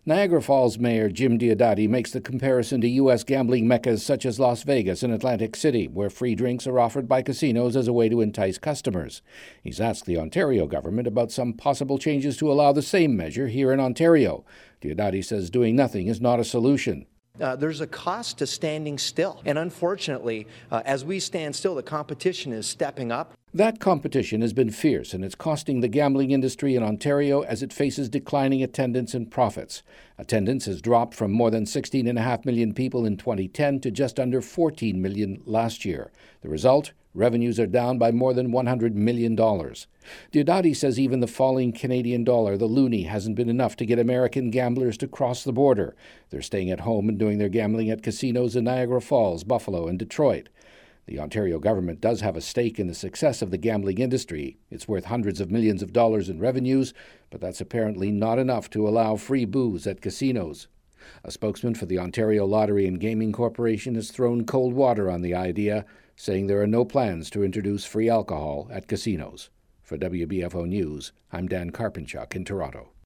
Niagara Falls Mayor Jim Diodati makes the comparison to U.S. gambling meccas such as Las Vegas and Atlantic City, where free drinks are offered by casinos as a way to entice customers. He's asked the Ontario government about some possible changes to allow the same measure here in Ontario. Diodati says doing nothing is not a solution. There's a cost to standing still. And unfortunately, as we stand still, the competition is stepping up. That competition has been fierce, and it's costing the gambling industry in Ontario as it faces declining attendance and profits. Attendance has dropped from more than 16.5 million people in 2010 to just under 14 million last year. The result? Revenues are down by more than $100 million. Diodati says even the falling Canadian dollar, the loonie, hasn't been enough to get American gamblers to cross the border. They're staying at home and doing their gambling at casinos in Niagara Falls, Buffalo, and Detroit. The Ontario government does have a stake in the success of the gambling industry. It's worth hundreds of millions of dollars in revenues, but that's apparently not enough to allow free booze at casinos. A spokesman for the Ontario Lottery and Gaming Corporation has thrown cold water on the idea, saying there are no plans to introduce free alcohol at casinos. For WBFO News, I'm Dan Karpinchuk in Toronto.